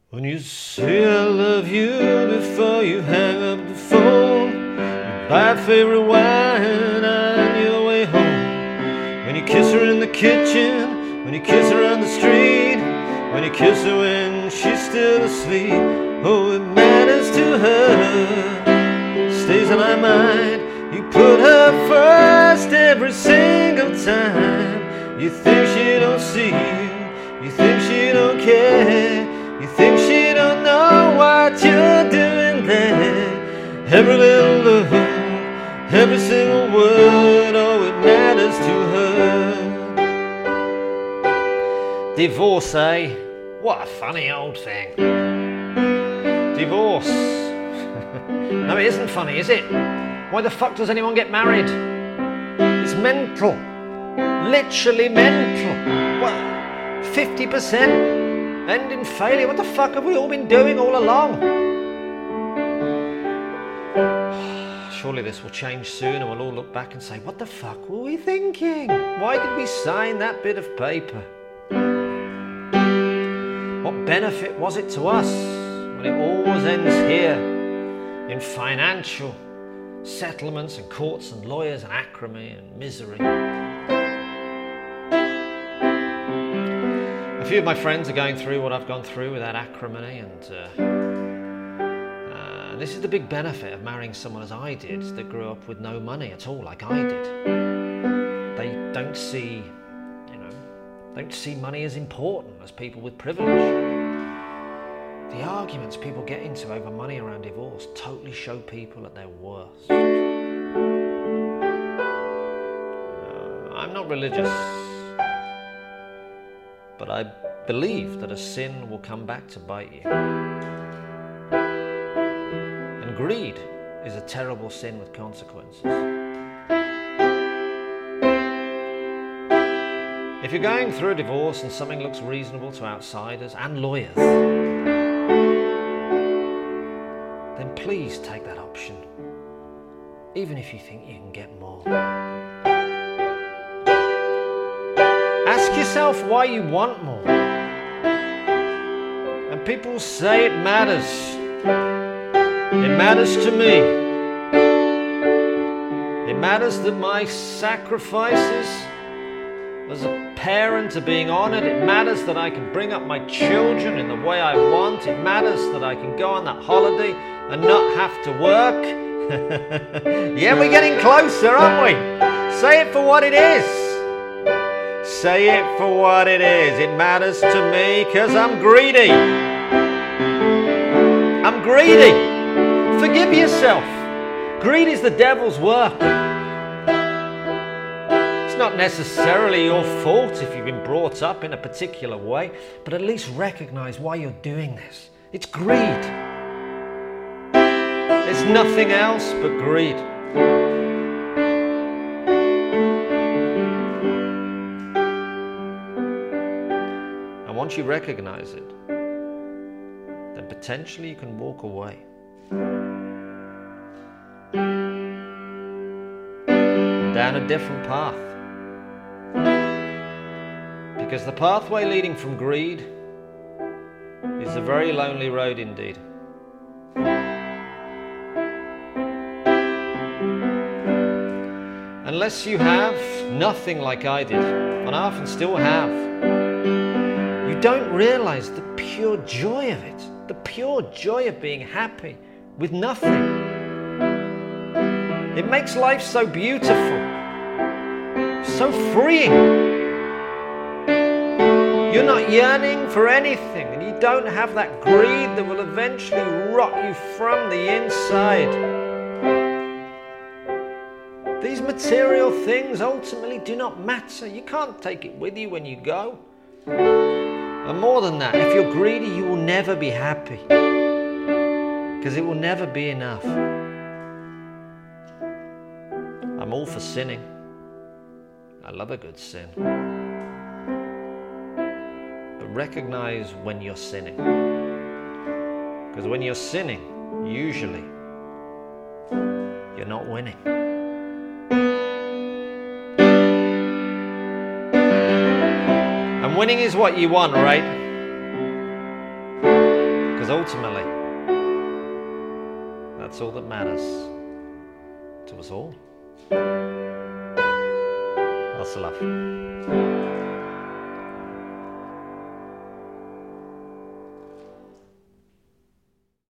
When you say I love you before you hang up the phone, you buy a favorite wine on your way home. When you kiss her in the kitchen, when you kiss her on the street, when you kiss her when she's still asleep. Oh, it matters to her, stays on my mind. You put her first every single time. You think she don't see you think she don't care. You think she don't know what you're doing there. Every little look, every single word, oh, it matters to her. Divorce, eh? What a funny old thing. Divorce. No, it isn't funny, is it? Why the fuck does anyone get married? It's mental. Literally mental. What? 50%? End in failure. What the fuck have we all been doing all along? Surely this will change soon and we'll all look back and say, what the fuck were we thinking? Why did we sign that bit of paper? What benefit was it to us when it always ends here in financial settlements and courts and lawyers and acrimony and misery? A few of my friends are going through what I've gone through with that acrimony, and this is the big benefit of marrying someone as I did, that grew up with no money at all, like I did. They don't see money as important as people with privilege. The arguments people get into over money around divorce totally show people at their worst. I'm not religious, but I believe that a sin will come back to bite you. And greed is a terrible sin with consequences. If you're going through a divorce and something looks reasonable to outsiders and lawyers, then please take that option, even if you think you can get more. Ask yourself why you want more. And people say it matters. It matters to me. It matters that my sacrifices as a parent are being honoured. It matters that I can bring up my children in the way I want. It matters that I can go on that holiday and not have to work. Yeah, we're getting closer, aren't we? Say it for what it is. Say it for what it is. It matters to me because I'm greedy. I'm greedy. Forgive yourself. Greed is the devil's work. It's not necessarily your fault if you've been brought up in a particular way, but at least recognize why you're doing this. It's greed. It's nothing else but greed. And once you recognize it, then potentially you can walk away. Down a different path. Because the pathway leading from greed is a very lonely road indeed. Unless you have nothing like I did, and I often still have, you don't realize the pure joy of it, the pure joy of being happy with nothing. It makes life so beautiful, so freeing. You're not yearning for anything, and you don't have that greed that will eventually rot you from the inside. These material things ultimately do not matter. You can't take it with you when you go. And more than that, if you're greedy, you will never be happy. Because it will never be enough. I'm all for sinning. I love a good sin. But recognize when you're sinning. Because when you're sinning, usually, you're not winning. And winning is what you want, right? Because ultimately, that's all that matters to us all. Lots of love.